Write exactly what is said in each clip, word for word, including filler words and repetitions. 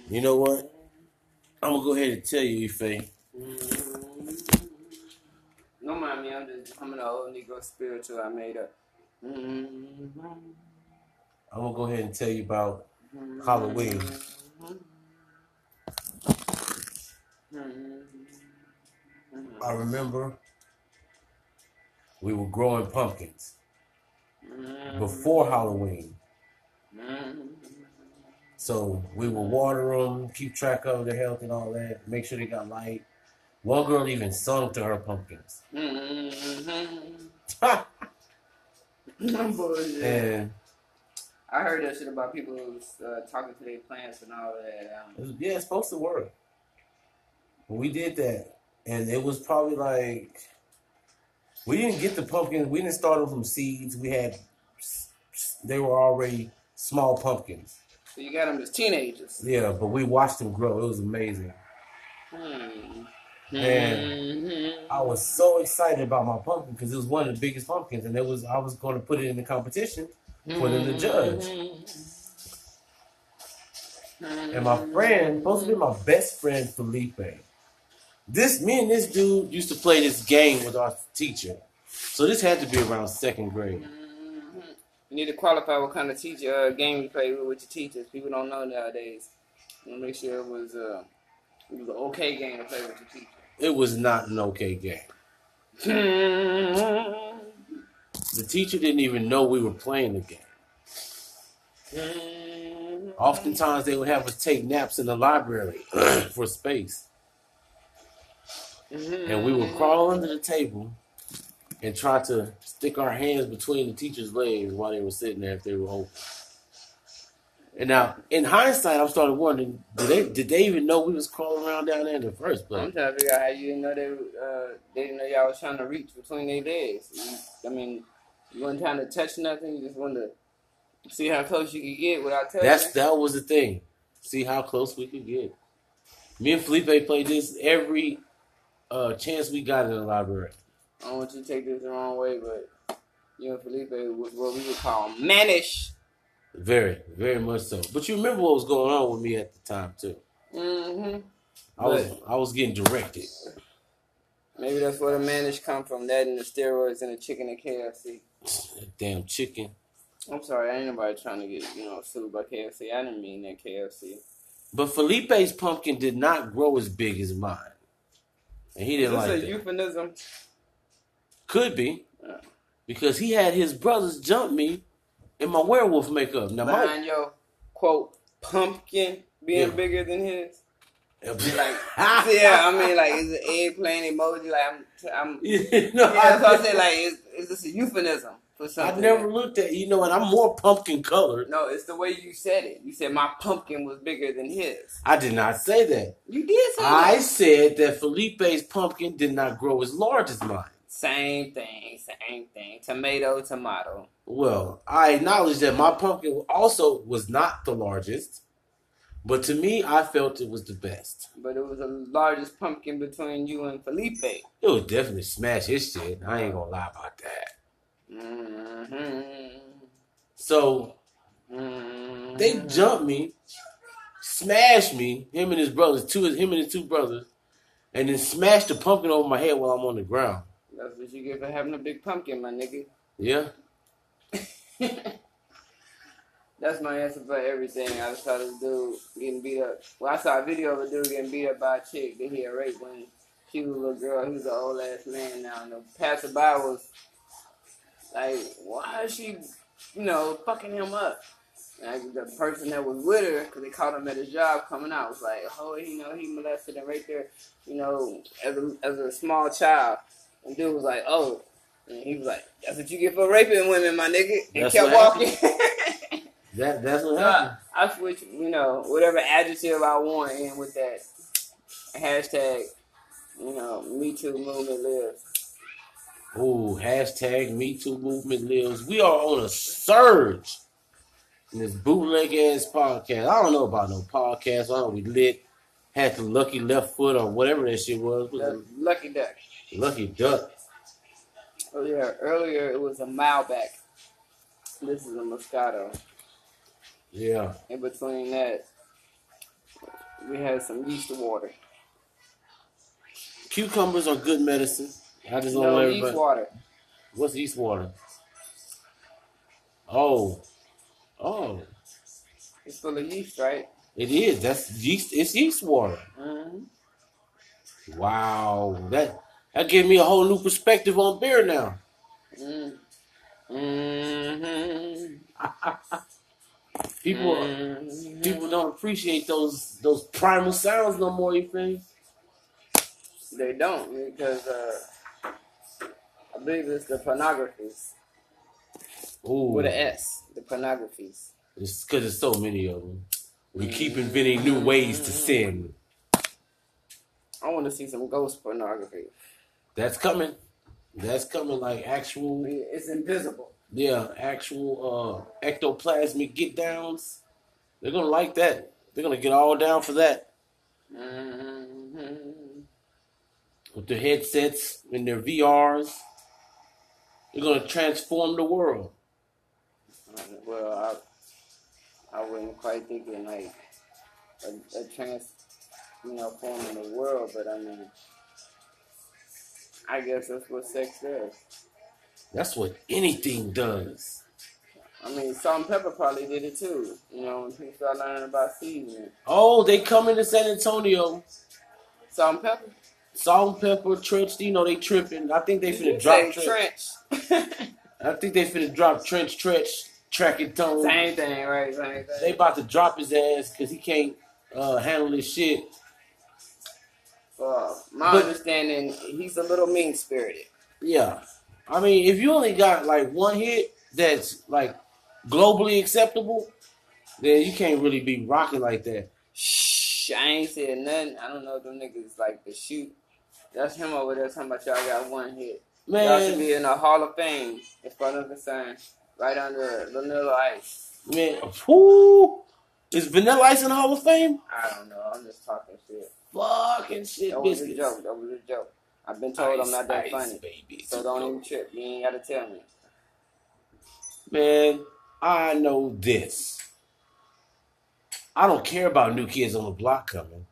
You know what? I'm gonna go ahead and tell you, Ife. No mind me, I'm just coming to old Negro spiritual I made up. I'm gonna go ahead and tell you about Halloween. I remember we were growing pumpkins before Halloween. So we would water them, keep track of their health and all that, make sure they got light. One girl even sung to her pumpkins. And I heard that shit about people uh, talking to their plants and all that. Um, yeah, it's supposed to work. But we did that, and it was probably like we didn't get the pumpkins. We didn't start them from seeds. We had they were already small pumpkins. So you got them as teenagers. Yeah, but we watched them grow. It was amazing. Hmm. And I was so excited about my pumpkin because it was one of the biggest pumpkins, and it was I was going to put it in the competition for them to judge. And my friend, supposed to be my best friend, Felipe. This me and this dude used to play this game with our teacher. So this had to be around second grade. Mm-hmm. You need to qualify what kind of teacher uh, game you play with with your teachers. People don't know nowadays. You want to make sure it was uh, it was an okay game to play with your teacher. It was not an okay game. The teacher didn't even know we were playing the game. Oftentimes they would have us take naps in the library for space. And we would crawl under the table and try to stick our hands between the teacher's legs while they were sitting there if they were open. And now, in hindsight, I'm starting wondering, did they did they even know we was crawling around down there in the first place? I'm trying to figure out how you didn't know they uh, they didn't know y'all was trying to reach between their legs. I mean, you weren't trying to touch nothing. You just wanted to see how close you could get without touching. That's that was the thing. See how close we could get. Me and Felipe played this every uh, chance we got in the library. I don't want you to take this the wrong way, but you and Felipe was what we would call mannish. Very, very much so. But you remember what was going on with me at the time too. Mm-hmm. I was I was getting directed. Maybe that's where the mannish come from. That and the steroids and the chicken at K F C. That damn chicken. I'm sorry, I ain't nobody trying to get, you know, sued by K F C. I didn't mean that K F C. But Felipe's pumpkin did not grow as big as mine. And he didn't like that. Is this a euphemism? Could be. Yeah. Because he had his brothers jump me in my werewolf makeup. Now, Behind my, your, quote, pumpkin being yeah. bigger than his? Like, yeah, I mean, like, is the eggplant emoji? Like, I'm, I'm you know, yeah, so I said, like, is, is this a euphemism for something? I never looked at, you know, and I'm more pumpkin colored. No, it's the way you said it. You said my pumpkin was bigger than his. I did not say that. You did say I that. said that Felipe's pumpkin did not grow as large as mine. Same thing, same thing. Tomato, tomato. Well, I acknowledge that my pumpkin also was not the largest, but to me, I felt it was the best. But it was the largest pumpkin between you and Felipe. It would definitely smash his shit. I ain't gonna lie about that. Mm-hmm. So, mm-hmm. they jumped me, smashed me, him and his brothers, two him and his two brothers, and then smashed the pumpkin over my head while I'm on the ground. That's what you get for having a big pumpkin, my nigga. Yeah. That's my answer for everything. I saw this dude getting beat up. Well, I saw a video of a dude getting beat up by a chick that he had raped when she was a little girl. He was an old ass man now. And the passerby was like, why is she, you know, fucking him up? And the person that was with her, because they caught him at his job coming out, was like, oh, you know, he molested her right there, you know, as a, as a small child. And dude was like, oh. And he was like, that's what you get for raping women, my nigga. And that's kept walking. that That's what happened. So I, I switched, you know, whatever adjective I want in with that hashtag, you know, Me Too Movement lives. Ooh, hashtag Me Too Movement lives. We are on a surge in this bootleg ass podcast. I don't know about no podcast. I don't know, we lit, had the lucky left foot or whatever that shit was. was Lucky Duck. Lucky Duck. Oh yeah, earlier it was a Malbec. This is a Moscato. Yeah. In between that, we had some yeast water. Cucumbers are good medicine. I just don't No, know yeast everybody. water. What's yeast water? Oh, oh, It's full of yeast, right? it is. That's yeast. It's yeast water. Mm-hmm. Wow, that that gave me a whole new perspective on beer now. Mm. Mm-hmm. People, Mm-hmm. people don't appreciate those those primal sounds no more. You think? They don't because uh, I believe it's the pornographies Ooh, with an S. The pornographies. it's because there's so many of them. We keep inventing new ways to sin. I want to see some ghost pornography. That's coming. That's coming. Like actual. It's invisible. Yeah, actual uh, ectoplasmic get downs. They're gonna like that. They're gonna get all down for that. Mm-hmm. With their headsets and their V Rs. They're gonna transform the world. Well, I, I wouldn't quite think it like a, a trans, you know, forming the world, but I mean, I guess that's what sex does. That's what anything does. I mean, Salt and Pepper probably did it too. You know, when people start learning about seasoning. Oh, they coming to San Antonio. Salt and Pepper? Salt and Pepper, Trench, you know, they tripping. I think they Did finna you drop say Trench. Trench. I think they finna drop Trench, Trench, Track and Tone. Same thing, right? Same thing. They about to drop his ass because he can't uh, handle his shit. Uh, my But- understanding, he's a little mean-spirited. Yeah. I mean, if you only got like one hit that's like globally acceptable, then you can't really be rocking like that. Shh, I ain't said nothing. I don't know if them niggas like to shoot. That's him over there talking about y'all got one hit. Y'all should Man, be in the Hall of Fame, as far as I'm concerned. Right under Vanilla Ice. man, whoo! Is Vanilla Ice in the Hall of Fame? I don't know. I'm just talking shit. Fucking shit, That was a biscuits. joke. That was a joke. I've been told Ice, I'm not that ice, funny. baby. So don't even trip. You ain't got to tell me. Man, I know this. I don't care about New Kids on the Block coming.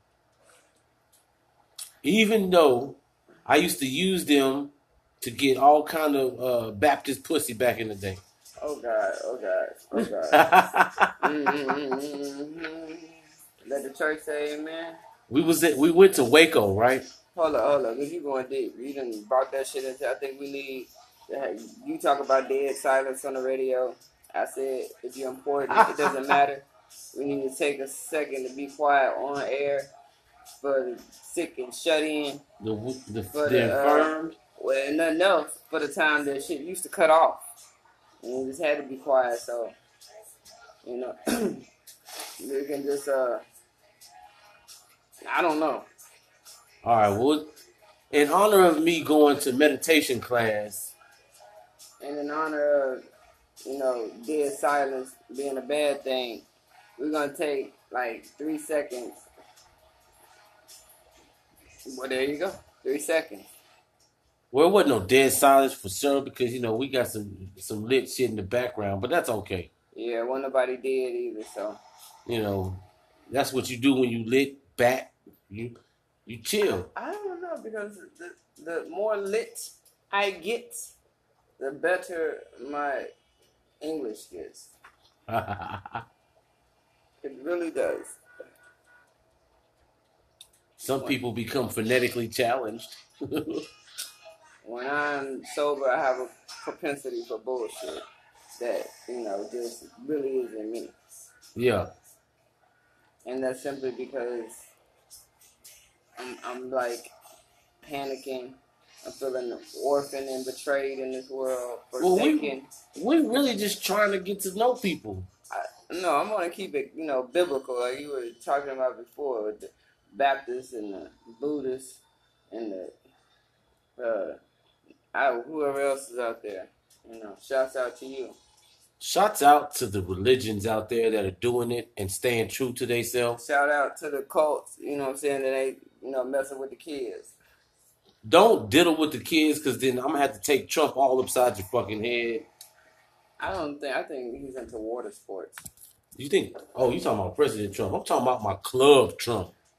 Even though I used to use them to get all kind of uh, Baptist pussy back in the day. Oh, God. Oh, God. Oh, God. mm-hmm. Let the church say amen. we was at, we went to Waco, right? Hold up, hold up. Cause you going deep. You done brought that shit into. I think we need. To have, you talk about dead silence on the radio. I said if you're important, it doesn't matter. We need to take a second to be quiet on air for the sick and shut in. The the, For the the, uh, infirmed. Well, and nothing else for the time that shit used to cut off. And we just had to be quiet. So you know, we can just. uh I don't know. All right. Well, in honor of me going to meditation class, And in honor of, you know, dead silence being a bad thing, we're going to take like three seconds. Well, there you go. Three seconds. well, it wasn't no dead silence for sure because you know we got some some lit shit in the background, but that's okay. Yeah, wasn't nobody dead either, so. You know, that's what you do when you lit back. You you chill. I don't know, because the, the more lit I get, the better my English gets. It really does. Some people become phonetically challenged. When I'm sober, I have a propensity for bullshit that, you know, just really isn't me. Yeah. And that's simply because I'm, I'm like panicking. I'm feeling orphaned and betrayed in this world, Well, we- forsaken. We're really just trying to get to know people. I, no, I'm going to keep it, you know, biblical, like you were talking about before, with the Baptists and the Buddhists and the, uh, I, whoever else is out there. You know, shouts out to you. Shouts out to the religions out there that are doing it and staying true to themselves. Shout out to the cults, you know what I'm saying, that ain't, you know, messing with the kids. Don't diddle with the kids because then I'm going to have to take Trump all upside your fucking head. I don't think, I think he's into water sports. You think, oh, you talking about President Trump. I'm talking about my club Trump.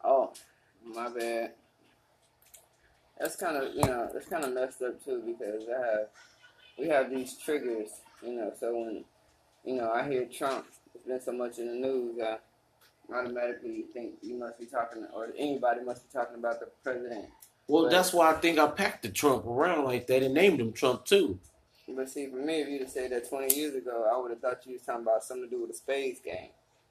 My bad. That's kind of, you know, it's kind of messed up too because I have, we have these triggers, you know. So when, you know, I hear Trump, it's been so much in the news, I automatically think you must be talking, or anybody must be talking about the president. Well, But, that's why I think I packed the Trump around like that and named him Trump too. But see, for me, if you'd have said that twenty years ago, I would have thought you was talking about something to do with a spades game.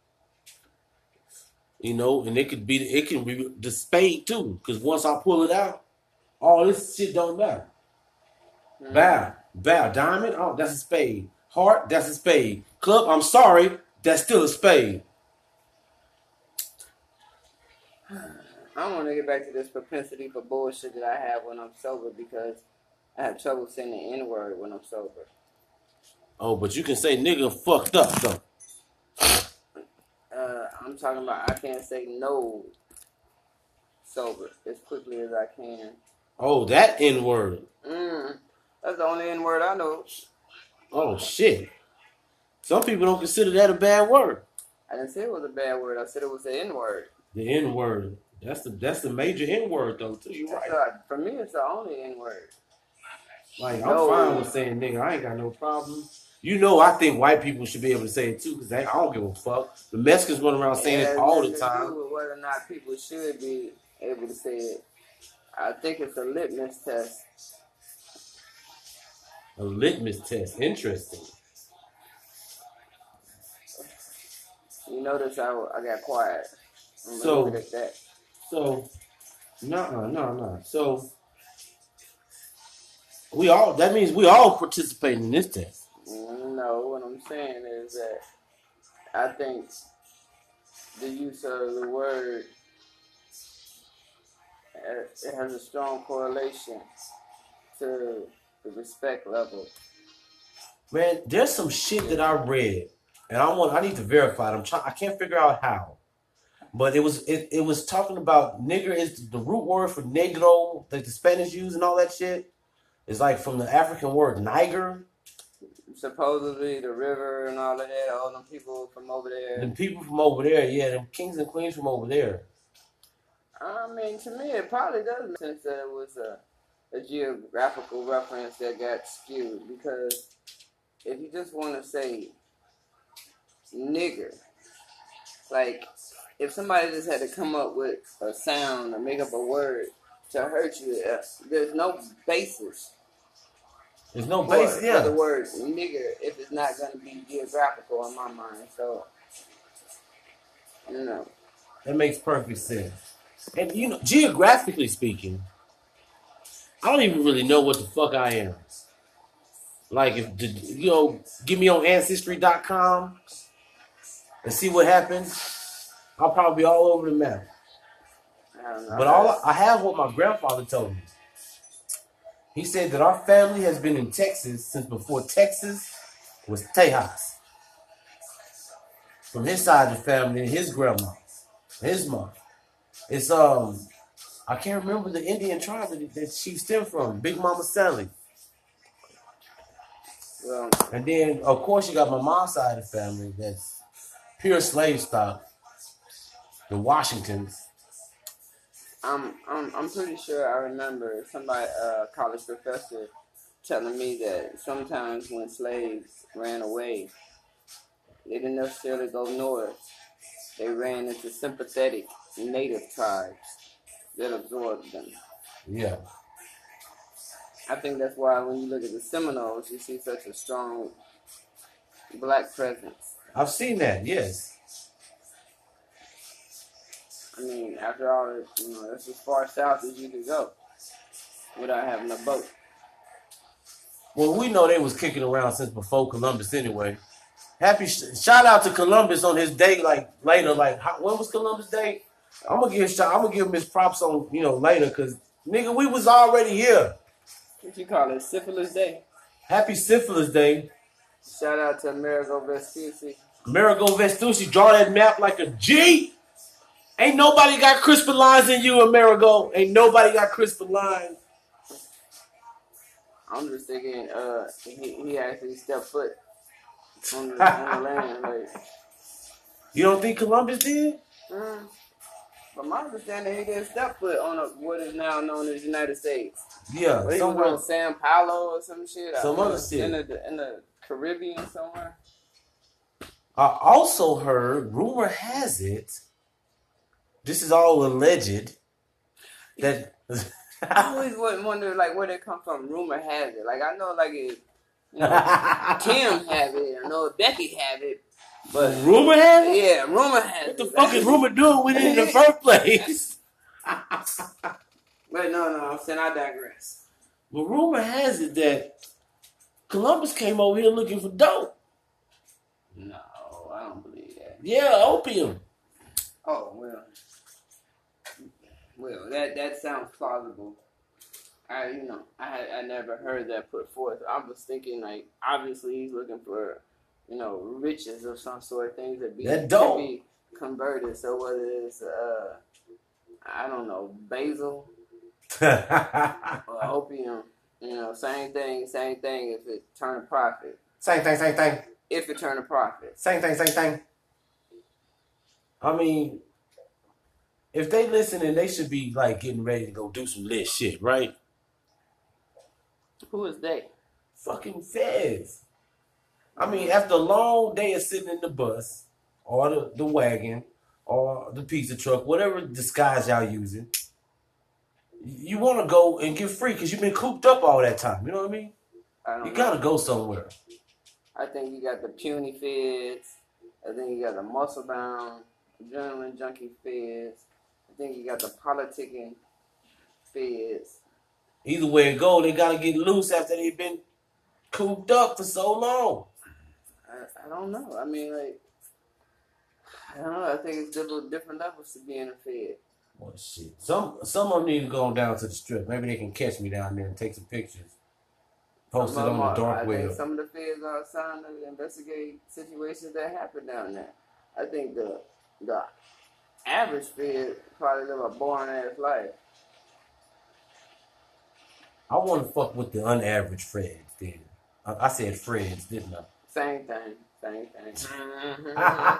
You know, and it could be it can be the spade too, because once I pull it out, all this shit don't matter. Mm-hmm. Bow, bow, diamond, oh, that's a spade. Heart, that's a spade. Club, I'm sorry, that's still a spade. I want to get back to this propensity for bullshit that I have when I'm sober because I have trouble saying the N-word when I'm sober. Oh, but you can say nigga fucked up, though. Uh, I'm talking about I can't say no sober as quickly as I can. Oh, that N-word. Mm, that's the only N-word I know. Oh, shit. Some people don't consider that a bad word. I didn't say it was a bad word. I said it was the N-word. The N-word. That's the that's the major N-word, though, too. You're right. Uh, for me, it's the only N-word. Like, no. I'm fine with saying nigga. I ain't got no problem. You know, I think white people should be able to say it, too, because I don't give a fuck. The Mexicans run around saying it, it all the time. To do with whether or not people should be able to say it. I think it's a litmus test. A litmus test. Interesting. You notice I, I got quiet. I'm so, at that. so, no, no, no. So, we all, that means we all participate in this test. No, what I'm saying is that I think the use of the word, it has a strong correlation to the respect level. Man, there's some shit that I read, and I want I need to verify it. I'm trying. I can't figure out how, but it was it, it was talking about nigger is the root word for negro that the Spanish use and all that shit. It's like from the African word niger. Supposedly the river and all of that, all them people from over there. The people from over there, yeah, them kings and queens from over there. I mean, to me, it probably does make sense that it was a, a geographical reference that got skewed. Because if you just want to say nigger, like, if somebody just had to come up with a sound or make up a word to hurt you, uh, there's no basis. There's no basis, for, yeah. for the word nigger if it's not going to be geographical in my mind. So, you know. That makes perfect sense. And, you know, geographically speaking, I don't even really know what the fuck I am. Like, if the, you know, get me on Ancestry dot com and see what happens, I'll probably be all over the map. I don't know. But all I have what my grandfather told me. He said that our family has been in Texas since before Texas was Tejas. From his side of the family, his grandma, his mom. It's, um, I can't remember the Indian tribe that, that she stemmed from, Big Mama Sally. Well, and then, of course, you got my mom's side of the family that's pure slave stock, the Washingtons. I'm I'm I'm pretty sure I remember somebody, a uh, college professor, telling me that sometimes when slaves ran away, they didn't necessarily go north. They ran into sympathetic native tribes that absorbed them. Yeah. I think that's why when you look at the Seminoles, you see such a strong black presence. I've seen that, yes. I mean, after all, you know, that's as far south as you could go without having a boat. Well, we know they was kicking around since before Columbus anyway. Happy sh- shout out to Columbus on his day, like later, like how, when was Columbus Day? I'm gonna give I'm gonna give him his props on, you know, later, cause nigga, we was already here. What you call it, Syphilis Day? Happy Syphilis Day. Shout out to Amerigo Vespucci. Amerigo Vespucci, draw that map like a G. Ain't nobody got crisper lines than you, Amerigo. Ain't nobody got crisper lines. I'm just thinking, uh, he, he actually stepped foot on the, on the land. Like, you don't think Columbus did? Mm, From my understanding, he didn't step foot on a, what is now known as the United States. Yeah, But he somewhere, was on San Paulo or some shit. some other shit. In the, in the Caribbean somewhere. I also heard, rumor has it, this is all alleged, that... I always wonder, like, where they come from. Rumor has it. Like, I know, like, it, you know, Kim have it. I know Becky have it. But rumor has it? Yeah, rumor has what it. What the fuck is rumor doing with it in the first place? But no, no, I'm saying I digress. But rumor has it that Columbus came over here looking for dope. No, I don't believe that. Yeah, opium. Oh, well. Well, that, that sounds plausible. I, you know, I had I never heard that put forth. I was thinking, like, obviously he's looking for, you know, riches of some sort, things that be, that dope. can be converted. So whether it's, uh, I don't know, basil or opium, you know, same thing, same thing if it turn a profit. Same thing, same thing. If it turn a profit. Same thing, same thing. I mean, if they listening, they should be, like, getting ready to go do some lit shit, right? Who is they? Fucking feds. I mean, after a long day of sitting in the bus, or the, the wagon, or the pizza truck, whatever disguise y'all using, you want to go and get free because you've been cooped up all that time. You know what I mean? I don't you know. got to go somewhere. I think you got the puny feds. I think you got the muscle-bound, adrenaline junkie feds. I think you got the politicking feds. Either way it go, they got to get loose after they've been cooped up for so long. I, I don't know. I mean, like, I don't know. I think it's different, different levels to being a fed. Well, shit. Some some of them need to go down to the strip. Maybe they can catch me down there and take some pictures. Post it on the dark I web. think some of the feds are assigned to investigate situations that happen down there. I think the the average fed probably live a boring ass life. I want to fuck with the unaverage Freds, then. I, I said Freds, didn't I? Same thing. Same thing.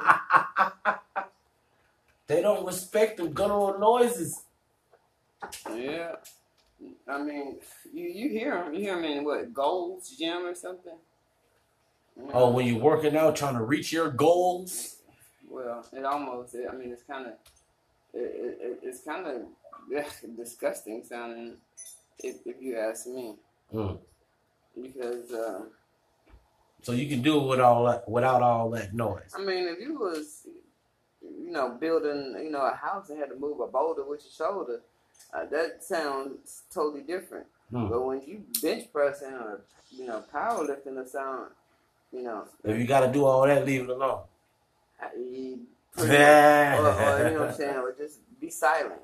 They don't respect the guttural noises. Yeah. I mean, you, you hear them. You hear them in, what, Gold's Gym or something? You know? Oh, when you're working out, trying to reach your goals? Well, it almost, I mean, it's kind of, it, it, it's kind of disgusting sounding, if, if you ask me. Mm. Because, uh, so you can do it with all that, without all that noise. I mean, if you was, you know, building, you know, a house and had to move a boulder with your shoulder, uh, that sounds totally different. Mm. But when you bench pressing or, you know, powerlifting, the sound, you know. If you got to do all that, leave it alone. You pretty much, or, or, you know what I'm saying, or just be silent.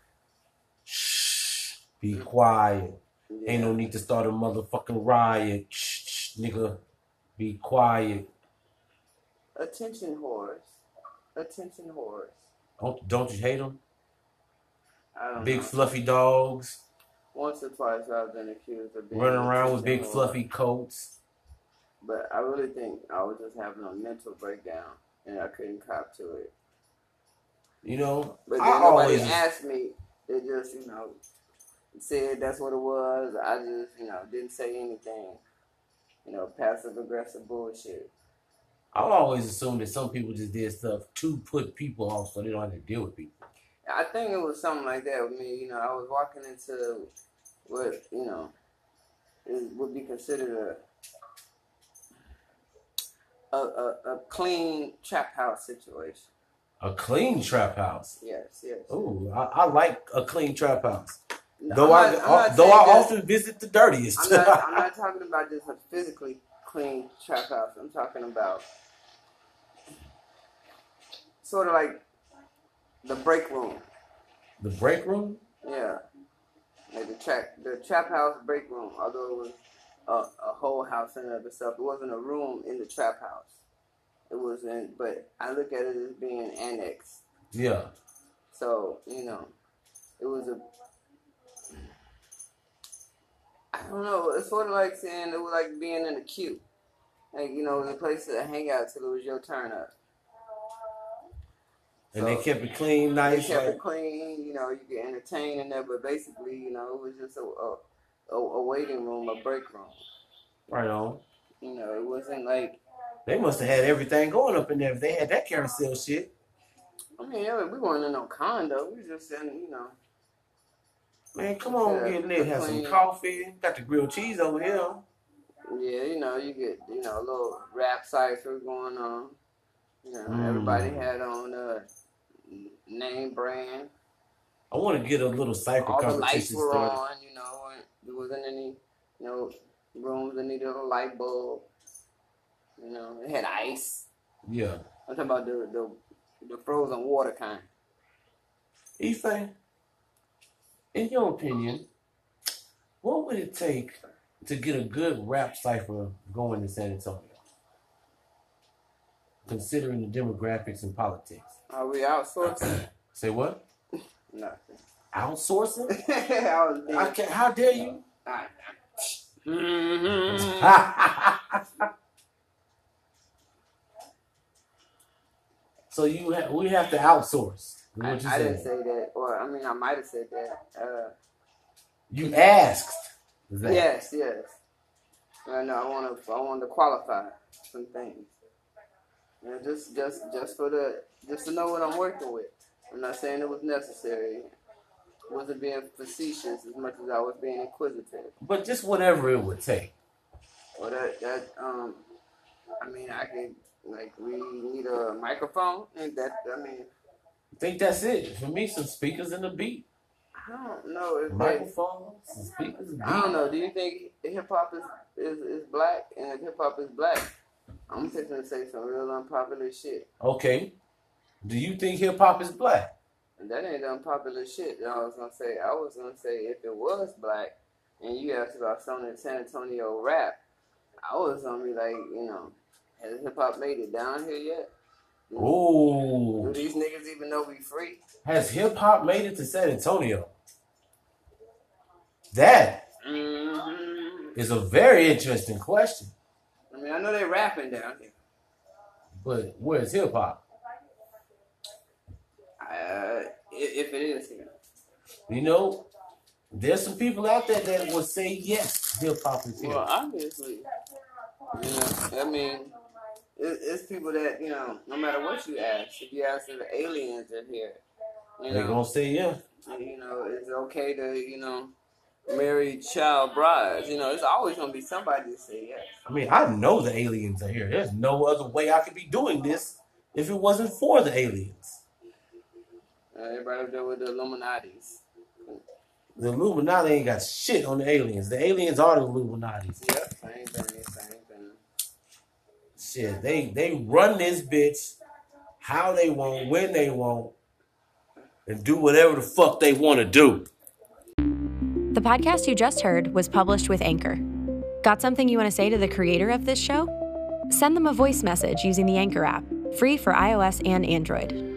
Shh. Be mm-hmm. quiet. Yeah. Ain't no need to start a motherfucking riot. Shh, shh, nigga. Be quiet. Attention whores. Attention whores. Don't, don't you hate them? I don't big know. Fluffy dogs. Once or twice I've been accused of being running around with big whore. Fluffy coats. But I really think I was just having a mental breakdown and I couldn't cop to it. You know, but then I nobody always asked me. They just, you know, said that's what it was. I just, you know, didn't say anything. You know, passive aggressive bullshit. I always assumed that some people just did stuff to put people off so they don't have to deal with people. I think it was something like that with me. You know, I was walking into what, you know, is, would be considered a, a, a, a clean trap house situation. A clean trap house? Yes, yes. Ooh, I, I like a clean trap house. No, though I'm I, not, I'm I though I that, often visit the dirtiest. I'm not, I'm not talking about just a physically clean trap house. I'm talking about sort of like the break room. The break room? Yeah. Like the trap, the trap house break room. Although it was a, a whole house and other stuff, it wasn't a room in the trap house. It was in, but I look at it as being annexed. Yeah. So, you know, it was a, I don't know, it's sort of like saying it was like being in a queue. Like, you know, it was a place to hang out till it was your turn up. And so they kept it clean, nice. They kept like... it clean. You know, you get entertained in there, but basically, you know, it was just a a, a, a waiting room, a break room. Right on. You know, it wasn't like... They must have had everything going up in there if they had that carousel shit. I mean, yeah, we weren't in no condo. We just in, you know... Man, come on, yeah, get in there, have some coffee. Got the grilled cheese over here. Yeah, you know, you get, you know, a little rap cipher going on. You know, mm. everybody had on a name brand. I want to get a little cipher All competition the lights were started. on, you know, and there wasn't any, you know, rooms that needed a light bulb. You know, it had ice. Yeah. I'm talking about the the, the frozen water kind. Ife, in your opinion, what would it take to get a good rap cipher going in San Antonio? Considering the demographics and politics. Are we outsourcing? Say what? Nothing. Outsourcing? I was I can't, how dare you? I, mm-hmm. So you ha- we have to outsource. I, I didn't say that. Or, I mean, I might have said that. Uh, you asked that. Yes, yes. I know. I want to. I want to qualify some things. You know, just, just, just for the, just to know what I'm working with. I'm not saying it was necessary. I wasn't being facetious as much as I was being inquisitive. But just whatever it would take. Well, that, that, um, I mean, I can, like, we need a microphone, and that, I mean. I think that's it. For me, some speakers and a beat. I don't know if microphones, some speakers, and beat. I don't know. Do you think hip hop is, is, is black? And if hip hop is black, I'm just gonna say some real unpopular shit. Okay. Do you think hip hop is black? And that ain't unpopular shit. I was gonna say. I was gonna say if it was black, and you asked about something in San Antonio rap, I was gonna be like, you know, has hip hop made it down here yet? Ooh. Do these niggas even know we free? Has hip hop made it to San Antonio? That mm-hmm. is a very interesting question. I mean, I know they're rapping down here. But where's hip hop? Uh, if it is here. You know, there's some people out there that will say yes, hip hop is here. Well, obviously. You know, I mean, it, it's people that, you know, no matter what you ask, if you ask if the aliens are here, you know, they're going to say yeah. You know, it's okay to, you know, marry child brides. You know, it's always going to be somebody to say yes. I mean, I know the aliens are here. There's no other way I could be doing this if it wasn't for the aliens. Uh, everybody up there with the Illuminatis. The Illuminati ain't got shit on the aliens. The aliens are the Illuminatis. Yep, same thing, same thing. Shit, they, they run this bitch how they want, when they want, and do whatever the fuck they want to do. The podcast you just heard was published with Anchor. Got something you want to say to the creator of this show? Send them a voice message using the Anchor app, free for iOS and Android.